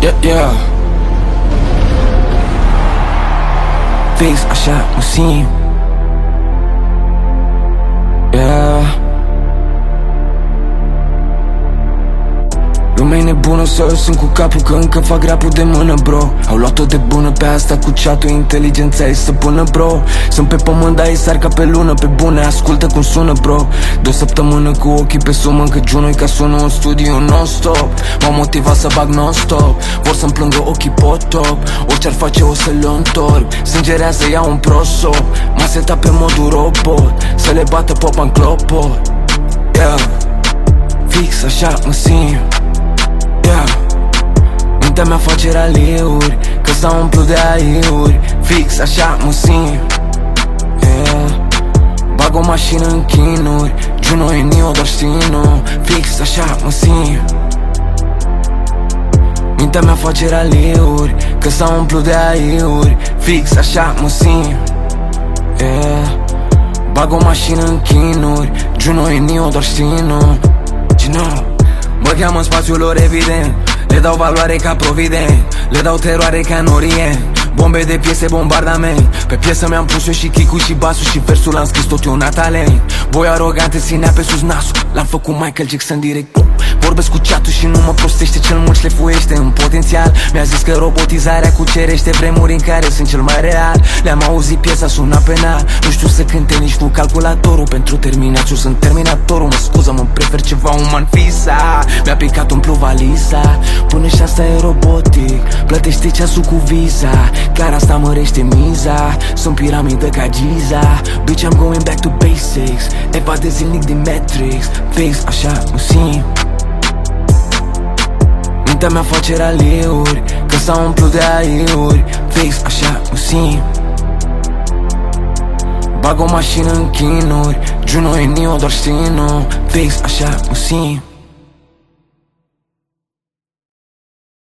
Yeah, yeah. Fix așa mă simt. Yeah. Lumea e nebună sau eu sunt cu capul că încă fac rapul de mână, bro. Au luat-o de bună pe asta cu chat-ul, inteligența e stăpână, bro. Sunt pe pământ, dar e sar ca pe lună, pe bune, ascultă cum sună, bro. De o săptămână cu ochii pe sumă, încă Juno-i ca sună în studio non-stop. M-au motivat să bag non-stop, vor să-mi plângă ochii potop. Orice-ar face o să-l întorc, sângerează, iau un prosop. M-a setat pe modul robot, să le bată popa în clopot. Yeah. Fix așa mă simt. Yeah. Mintea mea face raliuri, că s-a umplut de aiuri. Fix așa mă simt. Yeah. Bag o mașină în chinuri, Juno e Neo, doar știi nu. Fix așa mă simt. Mintea mea face raliuri, că s-a umplut de aiuri. Fix așa mă simt. Yeah. Bag o mașină în chinuri, Juno e Neo, doar știi nu. Mă cheamă în spațiul lor evident, le dau valoare ca provident, le dau teroare ca în Orient. Bombe de piese, bombardament. Pe piesă mi-am pus eu și kick-ul și basul, și versul l-am scris tot eu natalent. Boi arogante ținea pe sus nasul, l-am făcut Michael Jackson direct. Vorbesc cu chat-ul și nu mă prostește, cel mult șlefuiește în potențial. Mi-a zis că robotizarea cucerește vremuri în care sunt cel mai real. Le-am auzit, piesa suna penal, nu știu să cânte nici cu calculatorul. Pentru terminațiu sunt terminatorul, mă scuză, mă prefer ceva uman, fisa. Mi-a picat, umplu valiza, până și asta e robotic, plătește ceasul cu visa. Clar asta mărește miza, sunt piramidă ca Giza. Bitch, I'm going back to basics, evade zilnic din Matrix. Fix așa mă simt. Mintea mea face raliuri, că s-a umplut de aiuri. Fix așa mă simt. Bag o mașină în chinuri, Juno e Neo, doar știi nu. Fix așa mă simt.